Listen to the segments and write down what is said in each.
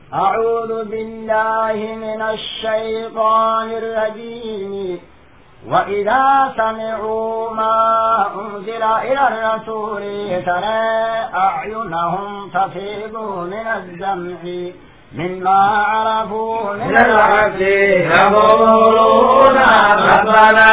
أعوذ بالله من الشيطان الرجيم. وإذا سمعوا ما أنزل إلى الرسول ترى أعينهم تفيض من الدمع مما عرفوا من الحق يقولون ربنا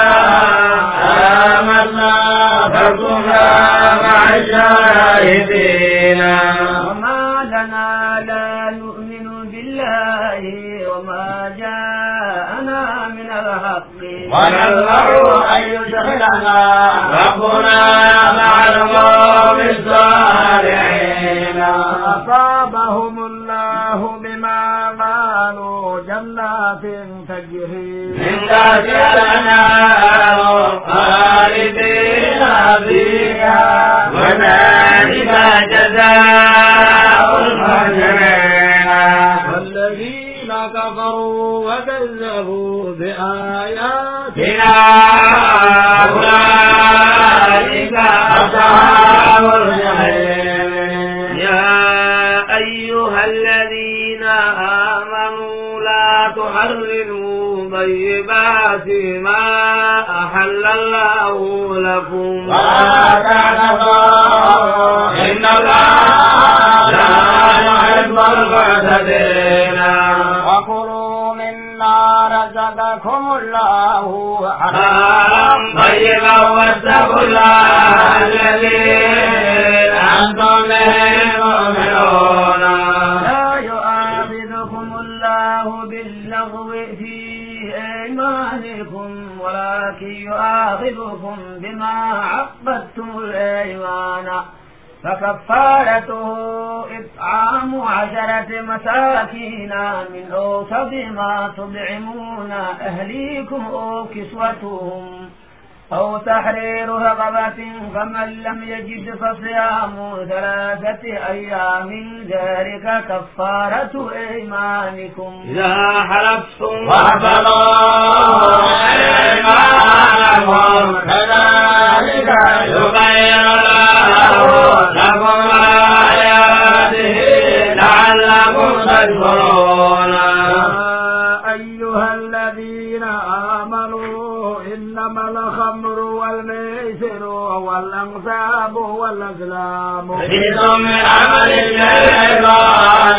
آمنا فارحمنا مع الشاهدين. وما لنا لا نؤمن بالله وما جاءنا من الحق ونذر أن يدخلنا ربنا مع القوم الصالحين. أصابهم الله بما قالوا جنات تجري من تحتها الأنهار خالدين فيها وذلك جزاء المحسنين. والذين كفروا وكذبوا بآياتنا أولئك أصحاب الجحيم. يا أيها الذين آمنوا لا تحرموا طيبات ما أحل الله لكم ولا تعتقوا إن الله لا يحب المعتدين. وكلوا مما رزقكم الله حلالا طيبا واتقوا الله الذي أنتم به مؤمنون. لا يؤاخذكم الله باللغو في أيمانكم ولكن يؤاخذكم بما عقدتم الأيمان فكفارته إطعام 10 مساكين من أوسط ما تطعمون أهليكم أو كسوتهم أو تحرير رقبة فمن لم يجد فصيام 3 أيام ذلك كفارة أيمانكم إذا حلفتم واحفظوا أيمانكم كذلك يبين الله لكم آياته لعلكم تشكرون. أيها الذين آمنوا إنما الخمر والميسر والأنصاب والأزلام رجس من عمل الشيطان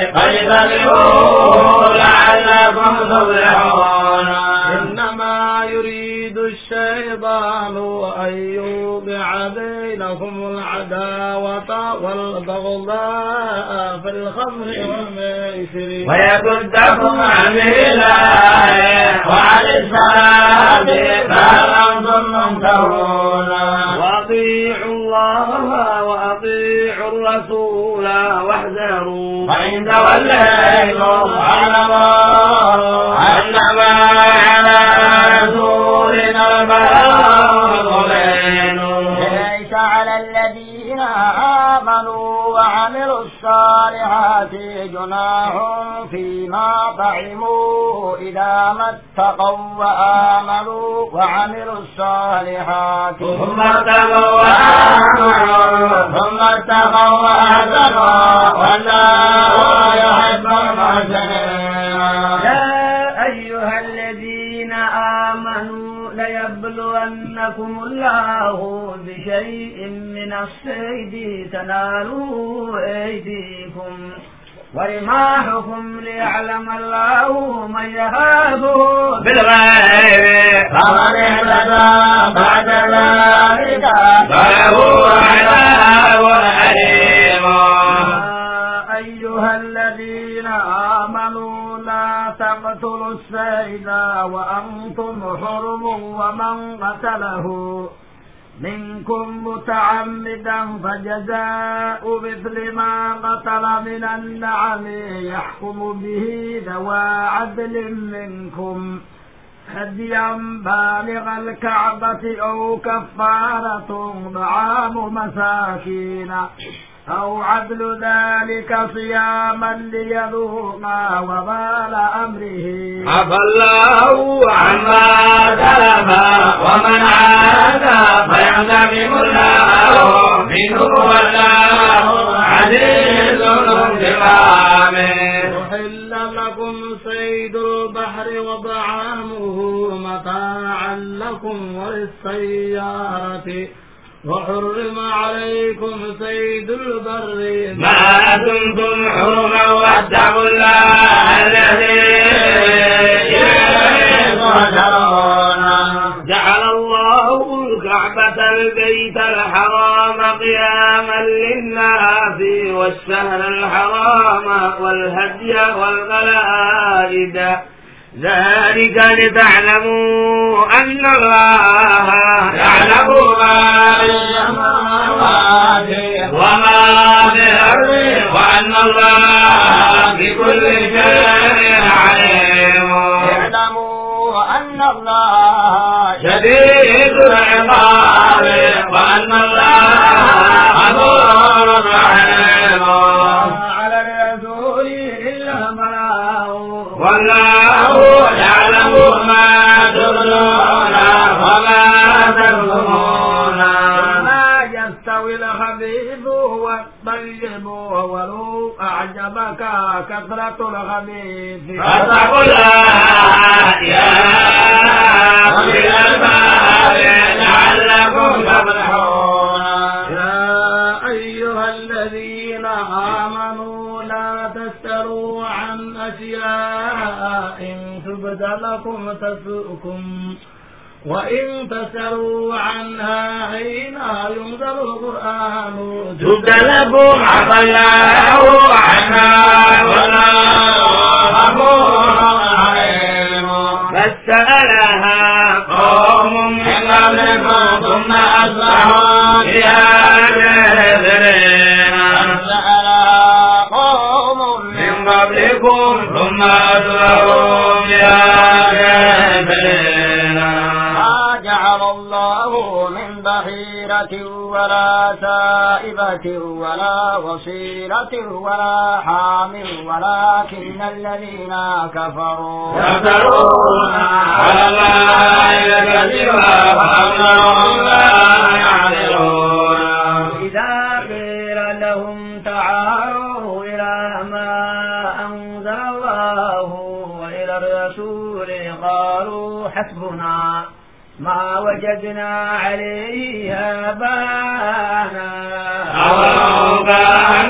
فاجتنبوه لعلكم تفلحون. إنما يريد الشيطان أن يوقع بينكم العداوة والبغضاء في الخمر والميسر ويصدكم عن الله وعن الصلاة فهل أنتم منكرون. وأطيعوا الله وأطيعوا الرسول واحذروا فإن توليتم فاعلموا أنما على رسولنا البلاغ المبين. ليس على الذين آمنوا وعملوا الصالحات جناح فيما طعموا إذا ما اتقوا وآمنوا وعملوا الصالحات ثم اتقوا وأحسنوا والله يحب المحسنين. يا أيها الذين آمنوا ليبلونكم الله بشيء من الصيد تنالوا أيديكم ورماحكم ليعلم الله من يهابه بالغيب فمن اهتدى بعد ذلك فله عذاب أليم. أيها الذين آمنوا لا تقتلوا الصيد وأنتم حرم ومن قتله منكم متعمدا فجزاء مثل ما قتل من النعم يحكم به ذوى عدل منكم هديا بالغ الكعبة أو كفارة طعام مساكين أو عدل ذلك صياما ليذوقا وبال أمره عفى الله عما سلف ومن عاد فيعتقم الله منه والله عزيز ذو انتقام. آمين. أحل لكم صيد البحر وطعامه متاعا لكم وللسيارة وحرم عليكم صيد البر ما دمتم حرما واتقوا الله الذي إليه تحشرون. جعل الله الكعبة البيت الحرام قياما للناس والشهر الحرام والهدي والقلائد ذلك لتعلموا أن الله يعلم ما في السماوات وما في الأرض وأن الله بكل شيء عليم. اعلموا أن الله شديد العقاب وأن الله غفور رحيم. على الرسول إلا البلاغ والله يعلم ما تبدون وما تكتمون. ما يستوي الخبيث والطيب ولو أعجبك كثرة الخبيث فاتقوا الله يا أولي الألباب لعلكم تفلحون. يا أيها الذين آمنوا لا تسألوا عن أشياء إن تبد لكم تسؤكم وإن تسألوا عنها حين ينزل القرآن تبد لكم عفى الله عنها والله غفور رحيم. فسألها قوم من قبلكم ثم أصبحوا بها كافرين. فسألها قوم من قبلكم ثم أصبحوا بها كافرين. ما جعل الله من بحيرة ولا سائبة ولا وصيلة ولا حام ولكن الذين كفروا يفترون على الله الكذب وأكثرهم لا يعقلون. إذا قيل لهم تعالوا إلى ما أنزل الله وإلى الرسول قالوا حسبنا ما وجدنا عليه آباءنا أولو كان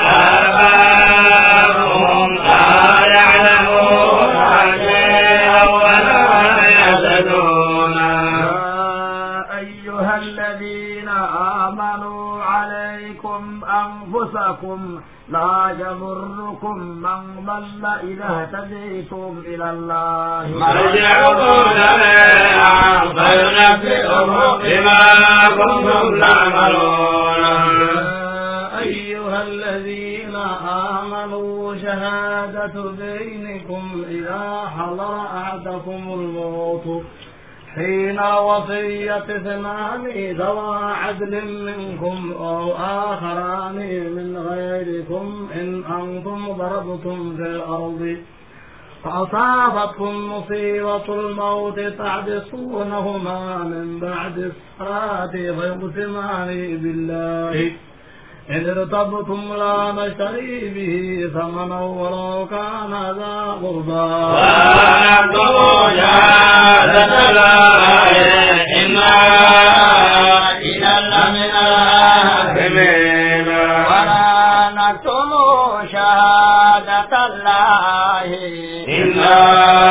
آباؤهم لا يعلمون شيئا ولا يهتدون. يا أيها الذين آمنوا عليكم أنفسكم لا يضركم من ضل إذا اهتديتم إلى الله مرجعكم جميعا فينبئكم بما كنتم تعملون. يا أيها الذين آمنوا شهادة بينكم إذا حضر أحدكم الموت حين وصية اثنان ذوى عدل منكم أو آخران من غيركم إن أنتم ضربتم في الأرض فأصابتكم مصيبة الموت تحبسونهما من بعد الصلاة فيقسمان بالله إن ارتبتم لا نشتري به ثمنا ولو كان ذا قربى ونكتب شهادة الله إنا إذا لمن الآثمين. ولا نكتم شهادة الله إنا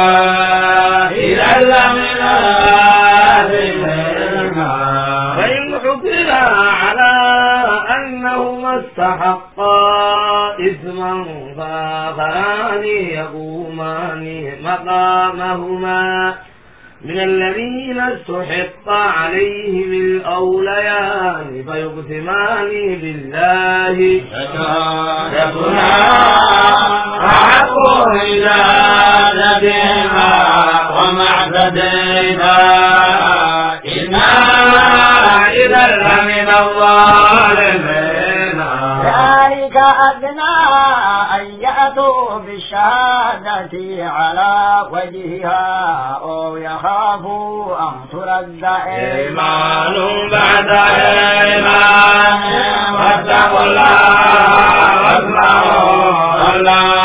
إذا لمن الآثمين. فإن حكم على أنهما استحقا إثما فآخران يقومان مقامهما من الذين استحق عليهم الأوليان فيقسمان بالله شهادتنا أحق عبادتهما وما اعتدينا إنا إذا لمن الظالمين. ذلك أدنى أن يأتوا بالشهادة على وجهها أو يخافوا أن ترد إيمان بعد إيمان واتقوا الله واسمعوا الله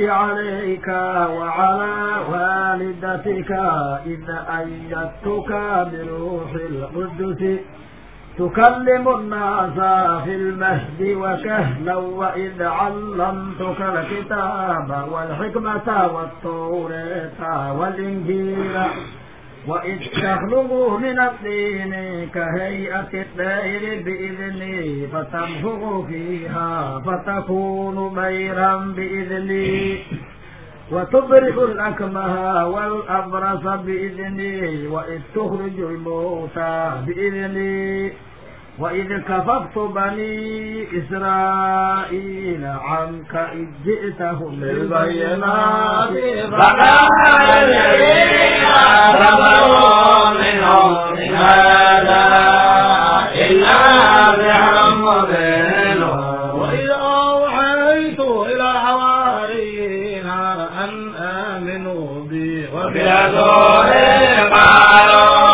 نعمتي عليك وعلى والدتك إذ أيدتك بروح القدس تكلم الناس في المهد وكهلا وإذ علمتك الكتاب والحكمة والتوراة والإنجيل وإذ تخلق من الطين كهيئة الطير بإذني فتنفخ فيها فتكون طيرا بإذني وتبرئ الأكمه والأبرص بإذني وإذ تخرج الموتى بإذني وإذ كففت بني إسرائيل عنك إذ جئتهم بالبينات فقال الذين كفروا منهم إن هذا إلا سحر مبين وإذ أوحيت إلى حواريين أن آمنوا بي وبرسولي قالوا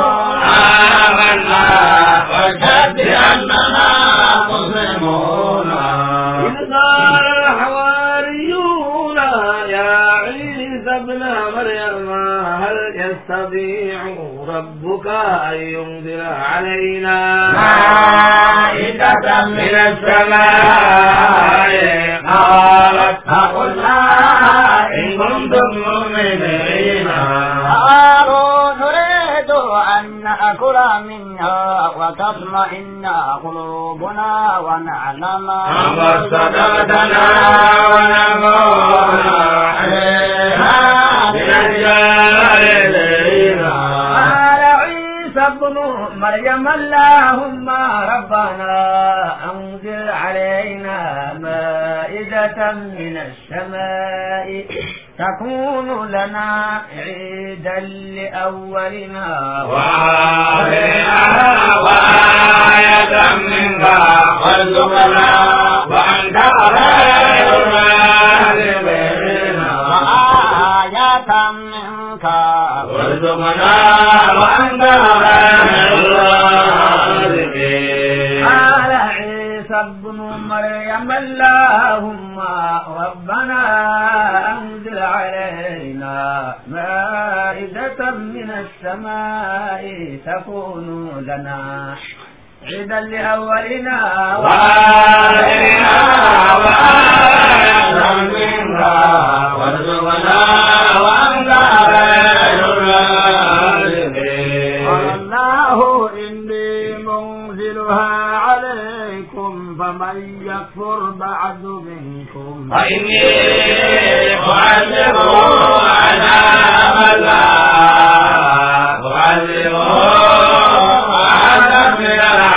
آمنا واشهد بأننا مسلمون إذ قال الحواريون يا عيسى ابن مريم هل يستطيع ربك أن ينزل علينا مائدة من السماء قالت فقلنا إن كنتم مؤمنين قالوا نريد أن نأكل منها وتطمئن قلوبنا ونعلم أن صدقتنا ونكون عليها من الجاهلين. قال عيسى ابن مريم اللهم ربنا أنزل علينا مائدة من السماء تكون لنا عيدا لأولنا وآخرنا وآية منك وارزقنا وأنت خير الرازقين. وآية منك وارزقنا وأنت خير الرازقين. قال عيسى ابن مريم اللهم ربنا أنزل علينا مائدة من السماء تكون لنا عيدا لأولنا وآخرنا وآية منك وارزقنا وأنت خير الرازقين. قال الله إني منزلها عليكم فمن يكفر بعد منكم فإني أعذبه عذابا لا أعذبه أحدا من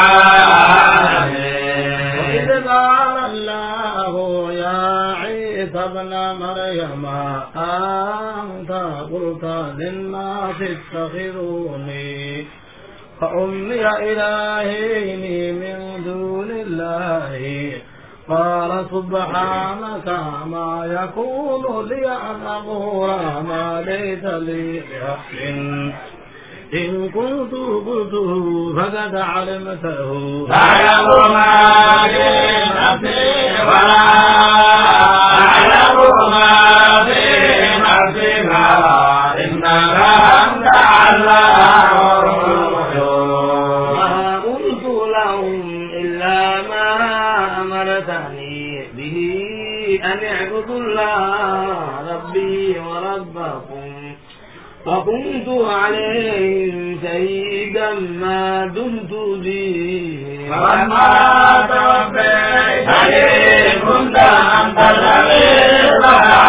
العالمين. وإذ قال الله يا عيسى ابن مريم أنت قلت للناس اتخذوني فأمي إلهين من دون الله قال سبحانك ما يكون لي أن أقول ما ليس لي بحق إن كنت قلته فقد علمته تعلم ما في نفسي ولا أعلم ما في نفسك إنك أنت علام الغيوب. ما قلت لهم إلا ما أمرتني به أن اعبدوا الله ربي وربكم وكنت عليهم شهيدا ما دمت فيهم فلما توفيتني كنت أنت الرقيب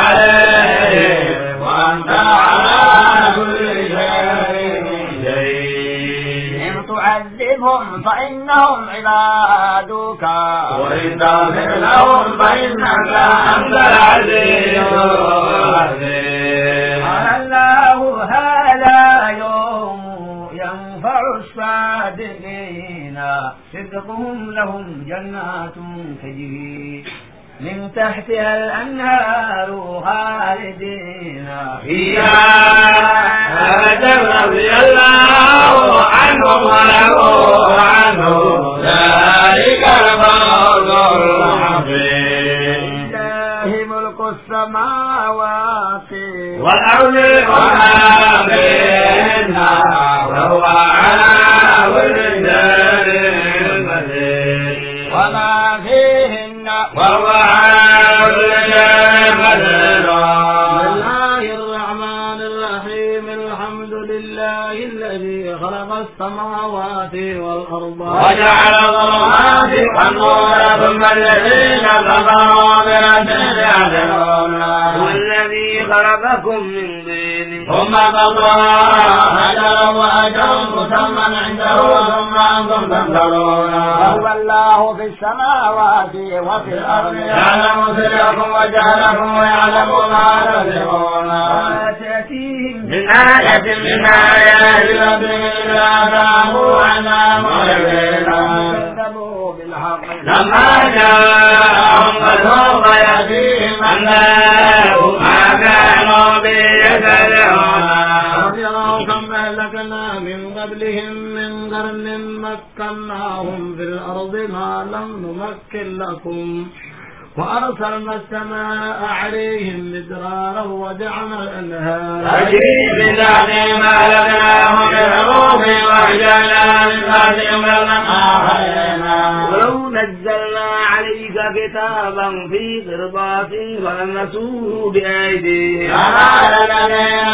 عليهم وأنت على كل شيء شهيد. إن تعذبهم فإنهم عبادك وإن تغفر لهم فإنك أنت العزيز الحكيم. قال الله هذا يوم ينفع الصادقين صدقهم لهم جنات تجري من تحتها الأنهار خالدين فيها أبدا رضي الله عنهم ورضوا عنه ذلك الفوز العظيم. لله ملك السماوات والأرض وما بينها وهو على كل شيء قدير وما فيهن وهو على كل شيء قدير. بسم الله الرحمن الرحيم. الحمد لله الذي خلق السماوات والأرض وجعل الظلمات والنور ثم الذين كفروا بربهم يعدلون. والذي خلقكم من طين ثم قضى أجلا وأجل مسمى عنده ثم أنتم تمترون. وهو الله في السماوات وفي الأرض يعلم سركم وجهلكم ويعلم ما تكسبون. وما تأتيهم من آية من آيات ربهم إلا كانوا عنها معرضين. كذبوا بالحق لما جاءهم فسوف يأتيهم أنباء ما كانوا به يستهزئون. ويروا كم أهلكنا من قبلهم من قرن مكناهم في الأرض ما لم نمكن لكم وأرسلنا السماء عليهم مدرارا وجعلنا الأنهار تجري من تحتهم أهلكناهم بالحروب وأحيينا من بعدهم قرنا آخرين. ولو نزلنا عليك كتابا في قرطاس فلمسوه بأيديهم فقال الذين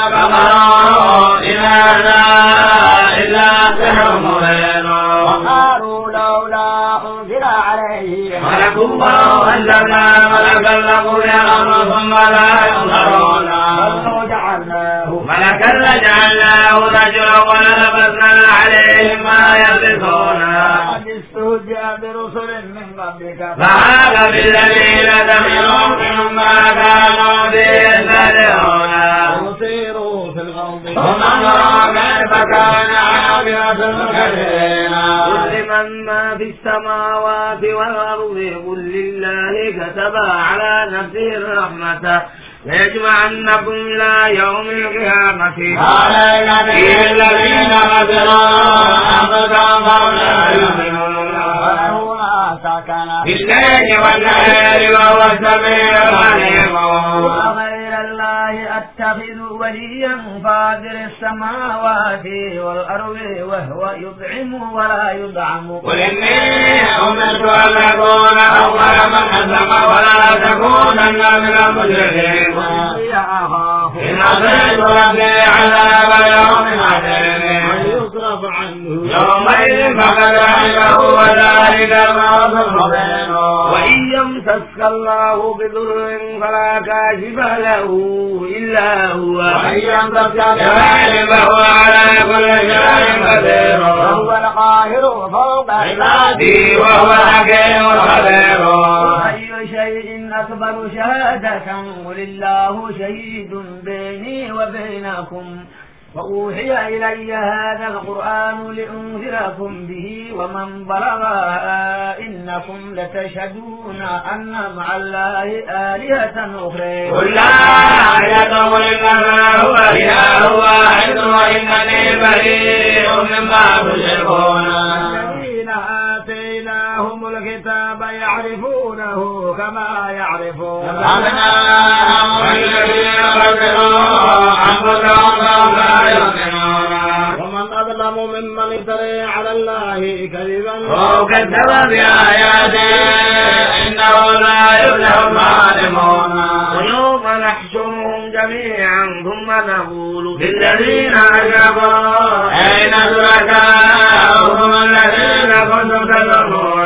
كفروا إن هذا إلا سحر مبين. وقالوا لولا أنزل عليه ملك وأنزلنا ملكا لقضي الأمر ثم لا ينظرون. ولو جعلناه ملكا لجعلناه رجلا وللبسنا عليهم ما يلبسون. قد استهزئ برسل من قبلك فهذا بالذين سمعوا منهم ما كانوا به يستهزئون. وسيروا في الأرض ثم انظروا كيف كان عاقبة المكذبين. قل من ما في السماوات والأرض قل لله كتب على نفسه الرحمة ليجمعنكم إلى يوم القيامة قال فيه الذين كفروا أنفسهم فهم لا يؤمنون. وله ما سكن بالليل والنهار وهو السميع العليم. وغير الله أتخذ وليا فاطر السماوات والأرض وهو يطعم ولا يطعم. قل إني أمرت أن أكون أول من أسلم ولا تكونن من المشركين. إن عصيت ربي عذاب يوم عظيم. ويصرف عنه يومئذ فقد رحمه وذلك الموت المبين. وإن يمسسك الله بضر فلا كاشف له إلا هو وإن يمسسك بخير فهو على كل شيء قدير. وهو القاهر فوق عباده وهو الحكيم الخبير. أي شيء أكبر شهادة قل الله شهيد بيني وبينكم وأوحي إلي هذا القرآن لأنذركم به ومن بلغ إنكم لتشهدون أن مع الله آلهة أخرى. قل لا يدعو إنما هو إله واحد وإنني بريء مما تشركون. الذين آتيناهم الكتاب يعرفونه كما يعرفون أبناءهم والذين خسروا أنفسهم فهم لا يؤمنون. ومن أظلم ممن افترى على الله كذبا أو كذب بآياته إنه لا يفلح الظالمون. ويوم نحشرهم جميعا ثم نقول للذين أشركوا أين شركاؤكم الذين كنتم تزعمون.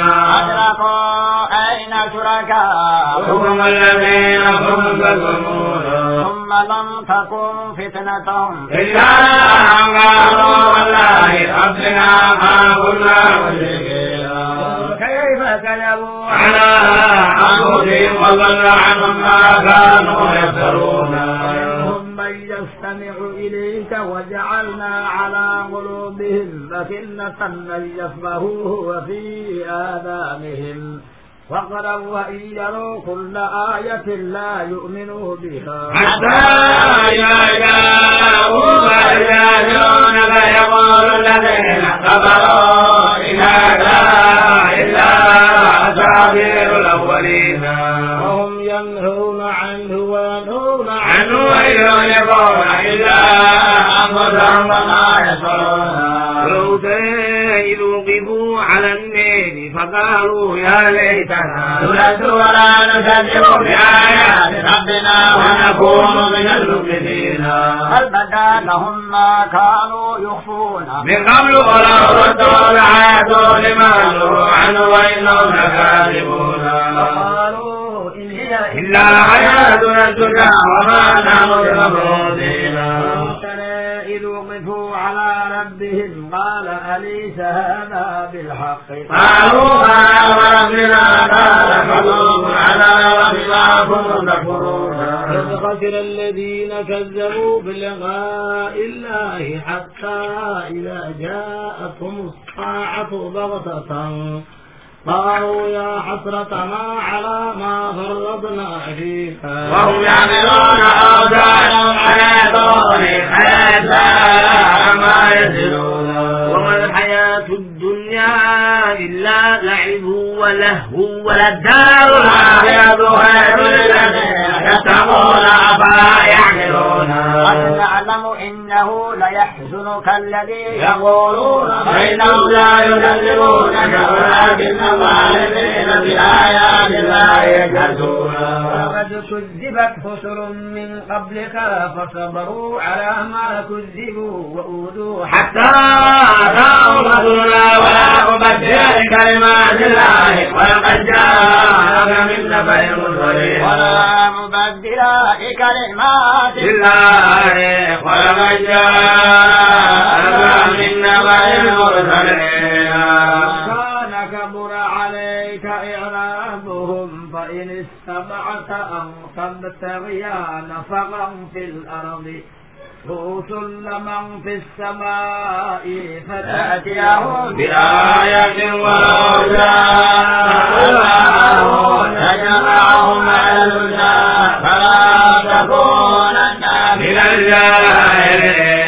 أين شركاؤكم الذين كنتم تزعمون. ثم لم تكن فتنتهم إلا أن قالوا والله ربنا ما كنا مشركين. كيف كذبوا على أنفسهم وضل عنهم ما كانوا يفترون. منهم من يستمع إليك وجعلنا على قلوبهم أكنة أن يفقهوه وفي آذانهم وقرا وإن يروا كل آية لا يؤمنوا بها حتى إذا جاءوا فيجادلونك يقول الذين كفروا إن هذا إلا أساطير الأولين. وهم ينهون عنه وينهون عنه ويهلكون فقالوا يا ليتنا نرد ولا نكذب بآيات ربنا ونكون من المؤمنين بل بدا لهم ما كانوا يخفون من قبل ولو ردوا لعادوا لما نهوا عنه وإنهم لكاذبون وقالوا إن هي إلا حياتنا الدنيا وما نحن بمبعوثين إذ وقفوا على ربهم قال أليس هذا بالحق قالوا بلى وربنا قال فذوقوا العذاب بما كنتم تكفرون قد خسر الذين كذبوا بلقاء الله حتى إذا جاءتهم الساعة بغتة قالوا يا حسرتنا على ما فرطنا فيها وهم يعملون أوزارهم على دون حياة ما يزلون وما الحياة الدنيا إلا لعب ولهو وللدار الآخرة خير للذين يتقون أفلا يعقلون قد نعلم إنه ليحزنك الذي يقولون فإنهم لا يكذبونك ولكن الظالمين بآيات الله يجحدون وقد كذبت رسل من قبلك فصبروا على ما كذبوا وأوذوا حتى أتاهم رسولنا ولا مبدل لكلمات الله ولقد جاءك من نبأ المرسلين ولا مبدل لكلمات الله ولقد جاءك من نبأ المرسلين كان كبر عليك إعرابهم فإن استطعت أن تبتغي نفقا في الأرض رسل من في السماء فتأتيهم بآية ولو جاء الله لجمعهم على الهدى فلا تكونن من الجاهلين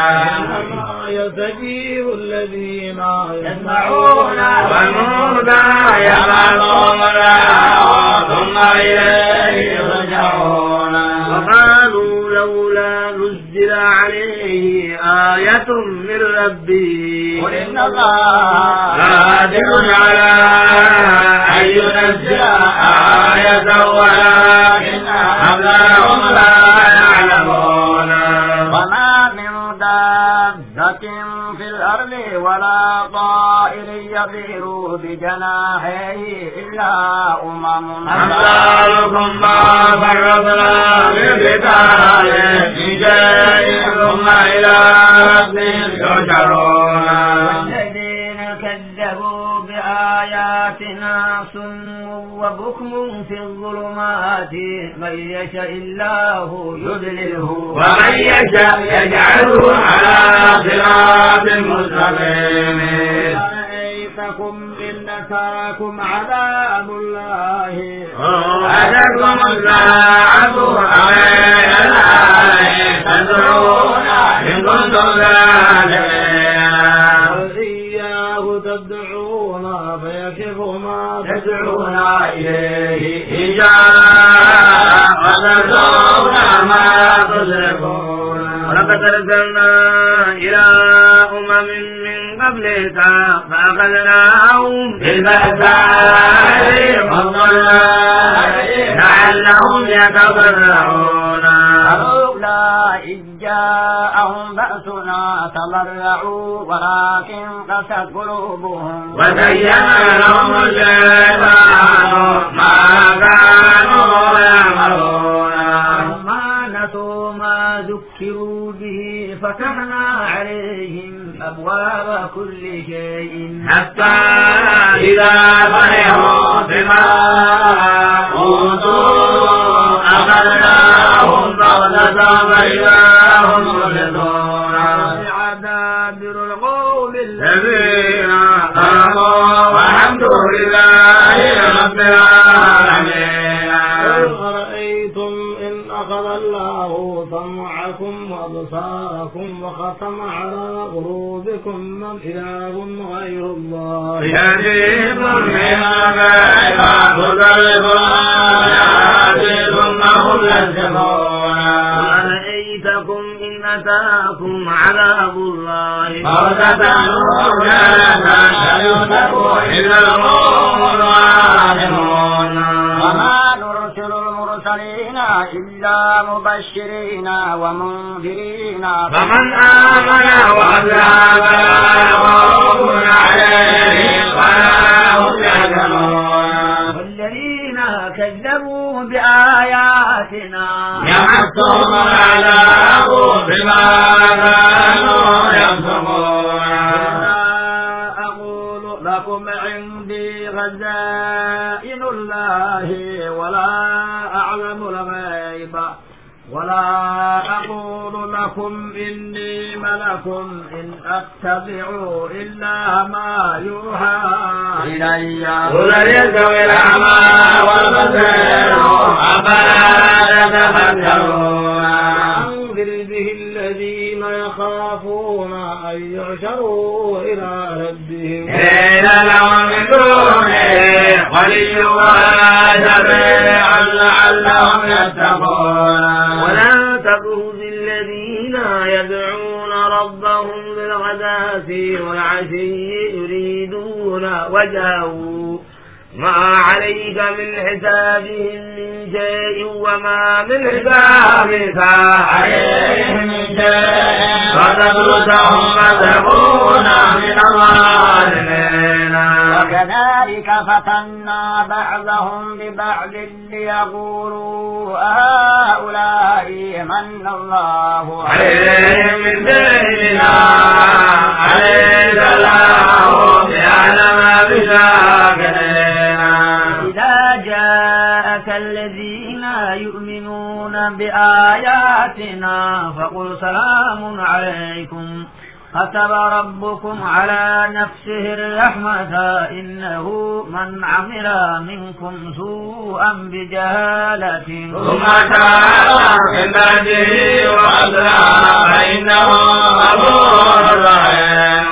يستجيب الذين يسمعون والموتى يبعثهم الله ثم إليه يرجعون وقالوا لولا نزل عليه آية من ربه قل إن الله قادر على أن ينزل آية ولكن أكثرهم لا يعلمون وما من دابة في الأرض ولا طائر يطير بجناحيه إلا أمم أمثالكم ما فرطنا من كتاب من شيء ثم إلى ربهم يحشرون والذين كذبوا بآياتنا صم وبكم في الظلمات من يشاء الله يضلله ومن يشاء يجعله على صراط مستقيم أرأيتكم إن أتاكم عذاب الله أتاكم الساعة أغير الله تدعون إن كنتم صادقين وإياه تدعون فيكشف ما تدعون إليه إن شاء وتدعون ما تشركون ولقد أرسلنا إلى أمم من قبلك فأخذناهم بالبأساء والضراء لعلهم يتضرعون فلولا إذ جاءهم بأسنا تضرعوا ولكن قست قلوبهم وزين لهم الشيطان ما كانوا يعملون ما نسوا ما ذكروا به فتحنا عليهم أبواب كل شيء حتى إذا فرحوا بما أوتوا أخذناهم بغتة فإذا هم مبلسون عذابر القوم الذين ظلموا والحمد لله رب العالمين أرأيتم إن أخذ الله سمعكم وأبصاركم وختم على قلوبكم من إله غير الله يجيكم من غير تضربون ثم هم يسجدون أرأيتكم إن أتاكم عذاب الله أو تتنون لا يتقوا إلا القوم الظالمون وما نرسل المرسلين إلا مبشرين ومنذرين فمن آمن وأسلم فلا خوف عليهم ولا هم يحزنون والذين كذبوا بآياتنا يمسهم العذاب بما كانوا يفسقون أقول لكم عندي خزائن الله ولا أعلم الغيب ولا أقول لكم إني ملك إن أتبع إلا ما يوحى إلي قل يستوي الأعمى والبصير أفلا تتفكرون أنذر به الذين يخافون أن يحشروا إلى ربهم إن لهم من دونه ولي ولا شفيع لعلهم يتقون ولا تطرد الذين يدعون ربهم بالغداة والعشي يريدون وجهه ما عليك من حسابهم من شيء وما من حسابك عليهم من شيء فتدرسهم فتكون من الظالمين وكذلك فتنا بعضهم ببعض ليقولوا هؤلاء من الله عليهم من ديننا عليك الله بأعلم بشاكرين إذا جاءك الذين يؤمنون بآياتنا فقل سلام عليكم كتب ربكم على نفسه الرحمة إنه من عمل منكم سوءا بجهالة ثم تاب من بعده وأصلح فإنه غفور رحيم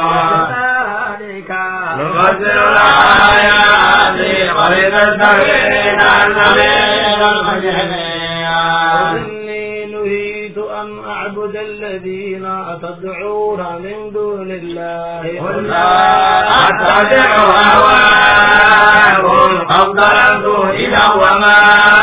نفسر الآيات ولتستبين السبيل المجرمين إني نهيت أن أعبد الذين تدعون من دون الله قل لا أتبع أهواءكم قد ضللت إذا وما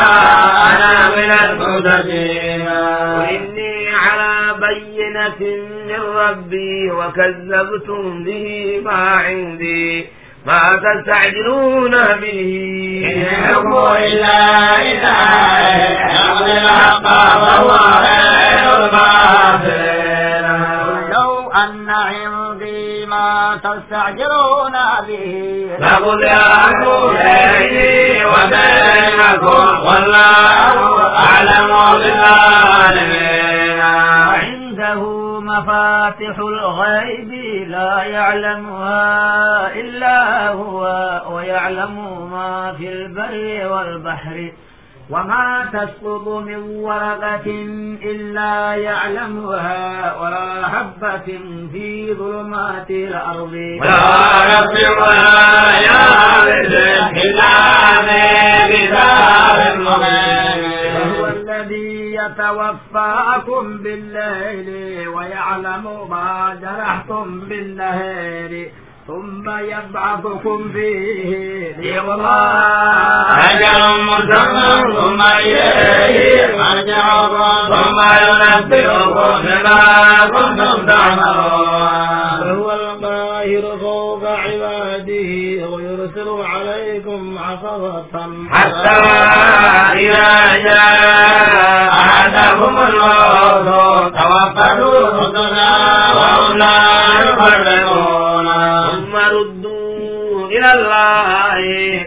أنا من المهتدين وإني على بينة من ربي وكذبتم به ما عندي ما تستعجلون به إن الحكم إلا لله يقضي الحق وهو خير الفاصلين لو أن عندي ما تستعجلون به لقضي الأمر بيني وبينكم والله أعلم بالظالمين عنده مفاتح الغيب لا يعلمها إلا هو ويعلم ما في البر والبحر وما تسقط من ورقة إلا يعلمها ولا حبة في ظلمات الأرض ولا نفس ولا يابس إلا في كتاب مبين وهو الذي يتوفاكم بالليل ويعلم ما جرحتم بالنهار ثم يبعثكم فيه ليقضى أجل مسمى ثم إليه مرجعكم ثم ينبئكم بما كنتم تعملون وهو القاهر فوق عباده ويرسل عليكم حفظة حتى إذا جاء أحدكم الموت توفته رسلنا وهم لا يفرقون ثم ردوا إلى الله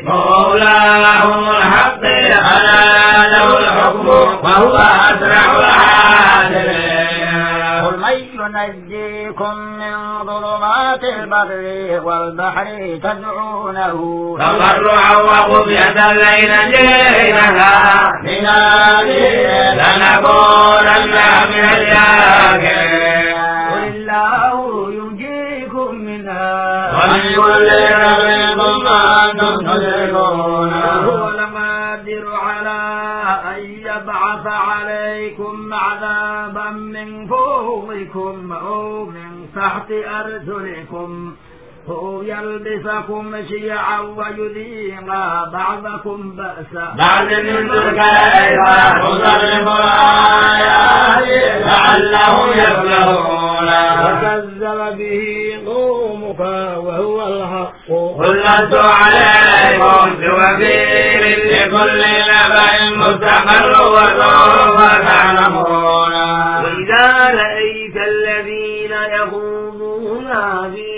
مولاهم الحق ألا له الحكم وهو أسرع الحاسبين قل من ينجيكم من ظلمات البر والبحر تدعونه تضرعا وخفية لننجينها من هذه لنكونن من الشاكرين قل الله ينجيكم منها ومن كل ربكم ما أنتم تشركون وهو القادر على أن يبعث عليكم عذابا من فوقكم أو من تحت أرجلكم أو يلبسكم شيعا ويذيق بعضكم بأسا بعد من كيف نصرف الآيات لعلهم يفلحون وكذب به قومك وهو الحق قل لست عليكم بوكيل لكل نبأ مستقر وسوف تعلمون وإذا رأيت الذين يخوضون في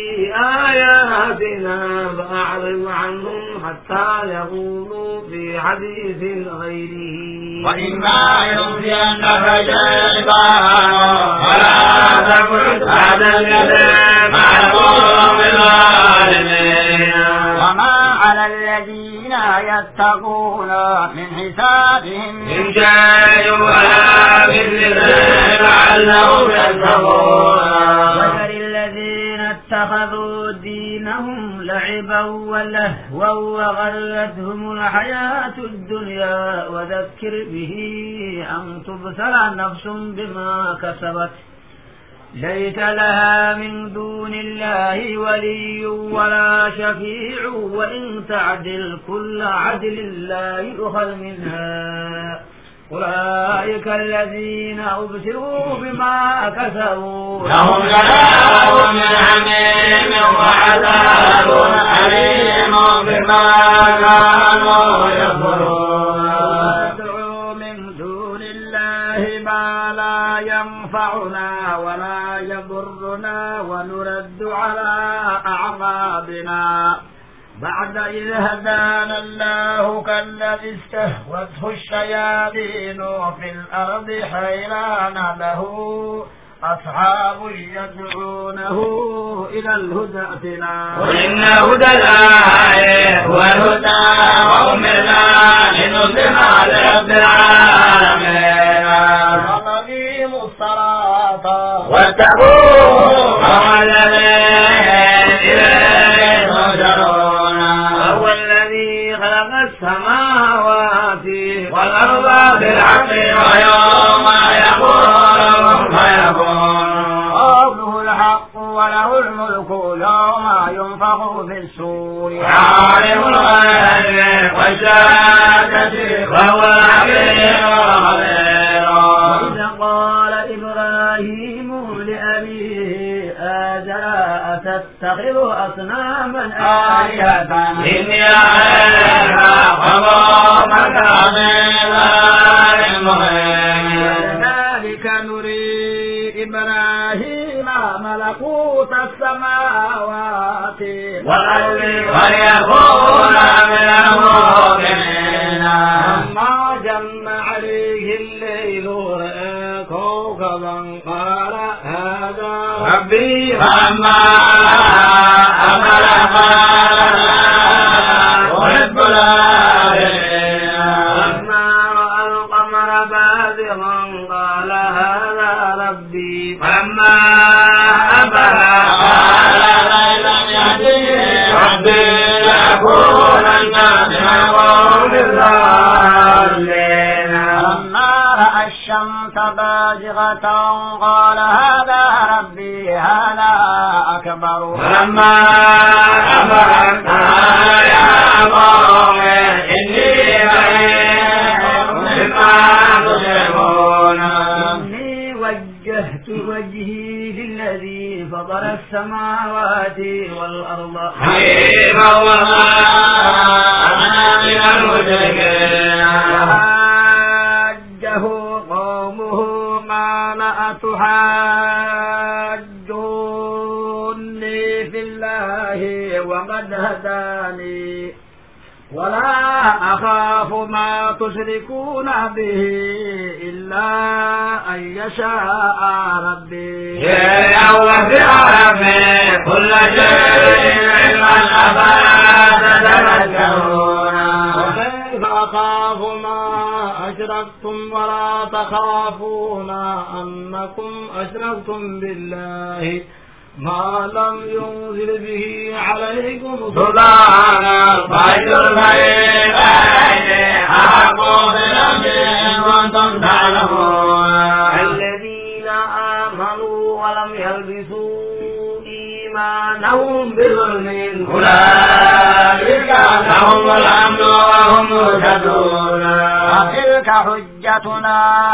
آياتنا فأعرض عنهم حتى يخوضوا في حديث غيره وإما ينسينك شيطان فلا تقل بعد الكذب مع القوم الظالمين وما على الذين يتقون من حسابهم من شيء ولا بالنسبة لعلهم يتقون وذر الذين اتخذوا دينهم لعبا ولهوا وغرتهم الحياة الدنيا وذكر به أن تبتلى نفس بما كسبت ليس لها من دون الله ولي ولا شفيع وإن تعدل كل عدل لا يؤخذ منها أولئك الذين أبصروا بما كسبوا لهم جزاء من حميم وعذاب أليم بما كانوا يكفرون وندعو من دون الله ما لا ينفعنا ولا يضرنا ونرد على أعقابنا بعد إذ هدانا الله كالذي استهوته الشياطين في الأرض حيران له أصحاب يدعونه إلى الهدى ائتنا وإن هدى الله هو الهدى وأمرنا لنسلم لرب العالمين وأقيموا الصلاة واتقوه وهو الذي إليه تحشرون وهو الذي خلق السماوات والأرض بالحق ويوم يقول فيكون قوله الحق وله الملك يوم ينفخ في الصور عالم الغيب والشهادة وهو الحكيم الخبير وإذ قال إبراهيم لأبيه آزر أتتخذ أصناما آلهة إني أعلم وقومك عظيما مهين كذلك نري إبراهيم ملكوت السماوات والأرض وليكون من الموقنين لما جن عليه الليل رأى كوكبا قال هذا ربي فأما أمر قال أحب الآخرين لما رأى القمر بازغا قال هذا ربي فلما أبى قال لن يهدي ربي لأكونن من القوم الضالين لما رأى الشمس بازغة قال هذا ربي هذا أكبر فلما أبى قال يا قوم إني بريء مما تشركون إني وجهت وجهي للذي فطر السماوات والأرض حنيفا وما أنا من المشركين وحاجه قومه قال أتحاجوني في الله وقد هداني ولا أخاف ما تشركون به إلا أن يشاء ربي شيئا وسع ربي كل شيء علما أفلا تتذكرون وكيف أخاف ما أشركتم ولا تخافون أنكم أشركتم بالله ما لم ينزل به عليكم سلطانا فاجر الفريقين أحق بالأمن وأنتم تعلمون الذين آمنوا ولم يلبسوا إيمانهم بظلم أولئك لهم الأمن وهم مهتدون وتلك حجتنا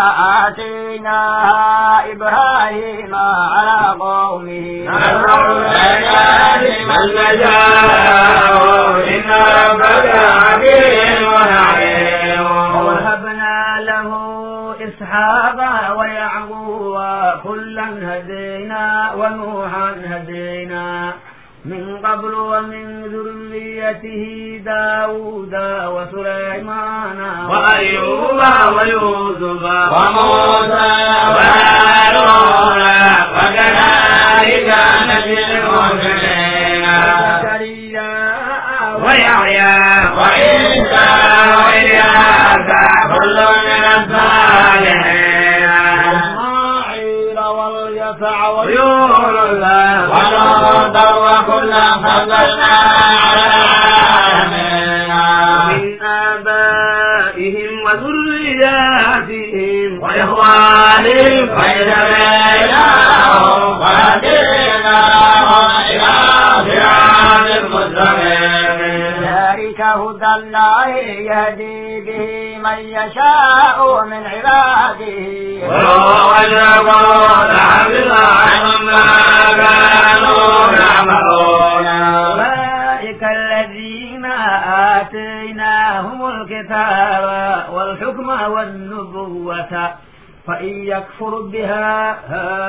آتيناها إبراهيم على قومه نرفع درجات من نشاء إن ربك حكيم عليم ووهبنا له إسحاق ويعقوب كلا هدينا ونوحا هدينا من قبل ومن ذريته داود وسليمان وأيوب ويوسف وموسى وهارون وكذلك نجزي المحسنين وزكريا ويحيى وعيسى وإلياس كل من الصالحين وإسماعيل واليسع ويونس ولوطا وكلا فضلنا على العالمين من آبائهم وذرياتهم وإخوانهم فاجتبيناهم وهديناهم إلى صراط مستقيم ذلك هدى الله يهدي به من يشاء من عباده ولو أشركوا لحبط عنهم ما كانوا يعملون أولئك الذين آتيناهم الكتاب والحكم والنبوة فإن يكفر بها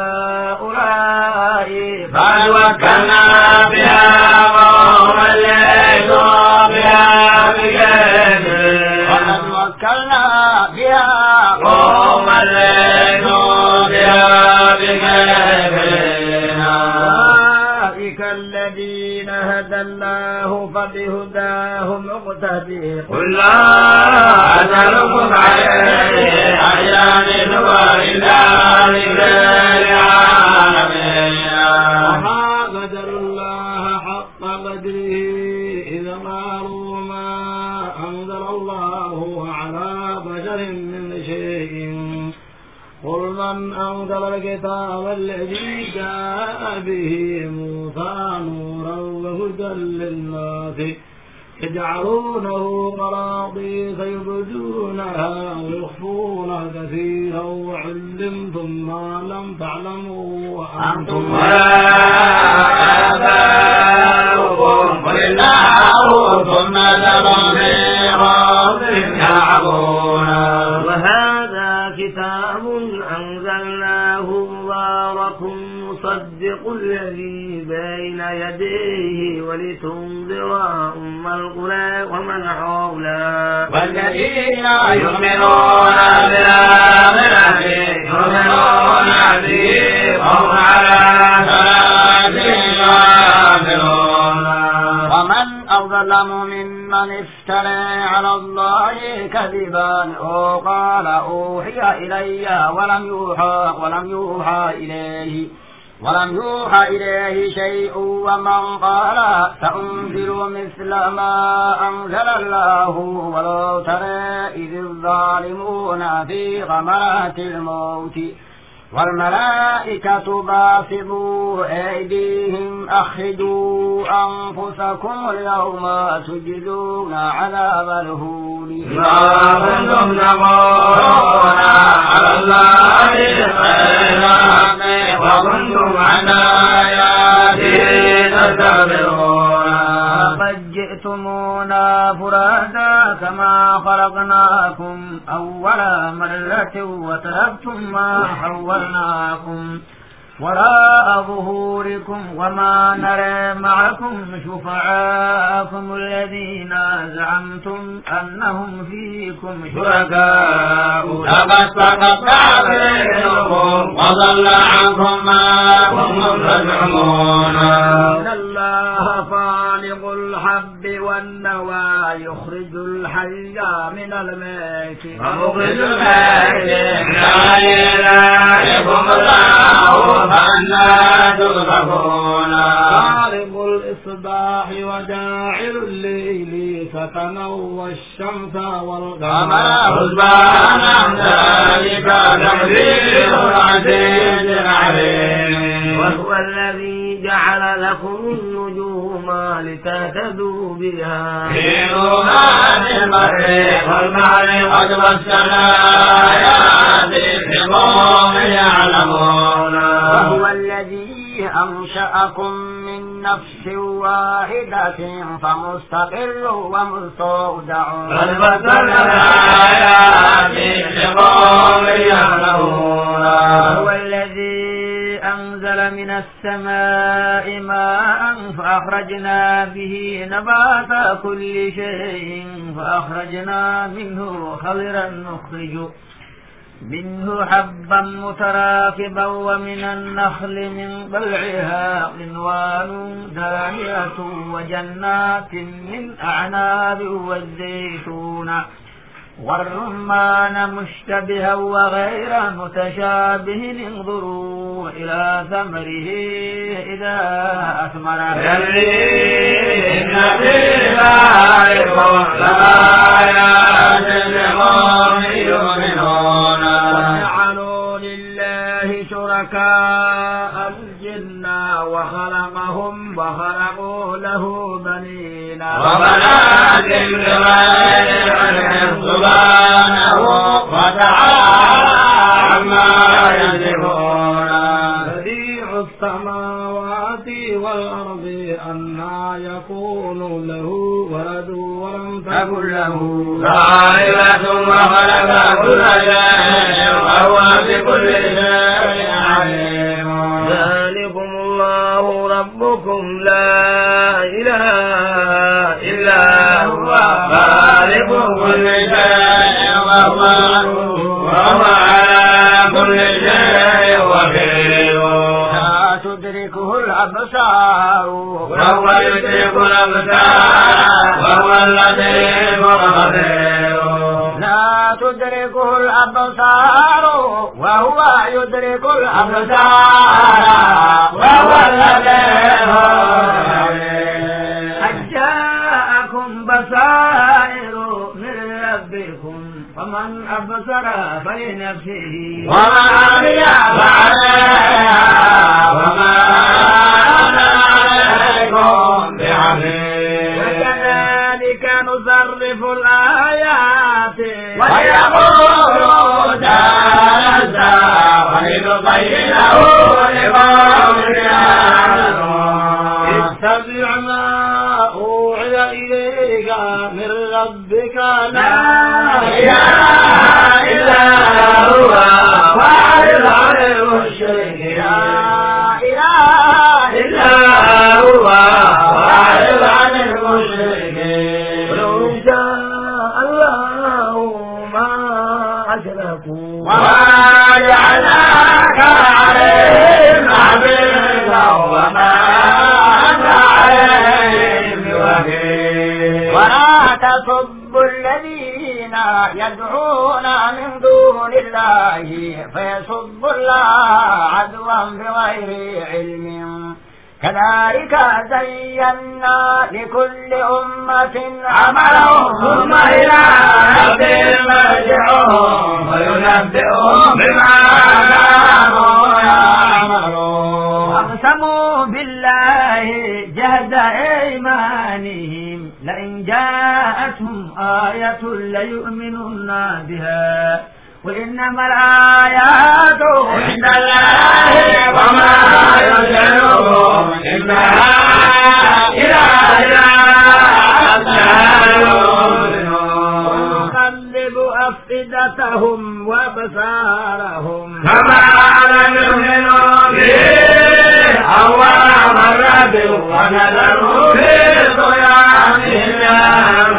هؤلاء قد وكلنا بها قوما ليسوا بها بكافرين وقد وكلنا بها قوما ليسوا بها بكافرين أولئك الذين هدى الله فبهداه مقتدي قل لا أسألكم عليه أجرا هو إلا ذكر العالمين وما قدر الله حق قدره إذا قالوا ما أنزل الله على بشر من شيء قل من أنزل الكتاب الذي جاء به موسى نورا وهدى للناس يجعلونه قراطيس يبدونها ويخفون كثيرا وعلمتم ما لم تعلموا وأنتم ولا آباؤكم قل الله ثم تبصيرا يعبون وهذا كتاب أنزلناه مبارك مصدق الذي بين يديه ولتنذر أم القرى ومن حولها والذين يؤمنون بالآخرة يؤمنون به وهم على صلاتهم يحافظون ومن أظلم ممن افترى على الله كذبا أو قال أوحي إلي ولم يوحى إليه شيء ومن قال سأنزل مثل ما أنزل الله ولو ترى إذ الظالمون في غمرات الموت والملائكة باسطوا أيديهم أخرجوا أنفسكم اليوم تجزون عذاب الهون ما كنتم تقولون على الله غير وكنتم عن آياته تستكبرون لقد جئتمونا فرادا كما خلقناكم أول مرة وتركتم ما حولناكم وراء ظهوركم وما نرى معكم شفعاءكم الذين زعمتم أنهم فيكم شركاء لقد تقطع بينكم وضل عنكم ما كنتم تزعمون إن الله فالق الحب والنوى يخرج الحي من الميت ومخرج الميت من الحي ذلكم الله فأنا تؤفكون خالق الإصباح وجاعل الليل سكنا والشمس والقمر حسبانا ذلك تقدير العزيز العليم وهو الذي جعل لكم النجوم لتهتدوا بها في ظلمات المشرق والمغرب قد وسنا آيات لقوم يعلمون وهو الذي أنشأكم من نفس واحدة فمستقر ومستودع قد وسنا آيات لقوم يعلمون وهو الذي أنزل من السماء ماء فأخرجنا به نبات كل شيء فأخرجنا منه خضرا نخرج منه حبا متراكبا ومن النخل من طلعها قنوان دانية وجنات من أعناب والزيتون والرمان مشتبها وغير متشابه انظروا إلى ثمره إذا أثمر إن في ذلك لآيات لقوم يؤمنون وجعلوا لله شركاء الجن وخلقهم وخلقوا له بنين وبنات بغير علم سبحانه وتعالى عما يصفون بديع السماوات والأرض أنى يكون له ولد ولم تكن له صاحبة وخلق كل شيء وهو بكل شيء عليم ذلكم الله ربكم لا إله إلا هو خالق كل شيء وهو على كل شيء وكيل لا تدركه الأبصار وهو يدرك الأبصار وهو اللطيف الخبير لا تدركه الأبصار وهو يدرك الأبصار وهو اللطيف الخبير قد جاءكم بصائر من ربكم فمن أبصر فلنفسه وما عمل فعليها وما أنا عليكم بعزيز وكذلك نصرف الآيات ويقولوا تنزى ولنبينه لقوم يعلمون اتبع ما أوحي إليك من ربك لا إله إلا هو وأعرض عن المشركين لا إله إلا هو وأعرض عن المشركين ولو شاء الله ما أشركوا وما جعلناك عليهم حفيظا وما أنت عليهم بوكيل ولا تسبوا الذين يدعون من دون الله فيسبوا الله عدوا بغير علم كذلك زينا لكل أمة عملهم ثم إلى ربهم مرجعهم وينبئهم بما كانوا يعملون أقسموا بالله جهد أيمانهم لئن جاءتهم آية ليؤمنن بها وإنما الآيات عند الله وما يرسلون إنها إلى ونقلب أفئدتهم وأبصارهم كما لم يؤمنوا به أول مرة ونذروا في طغيانهم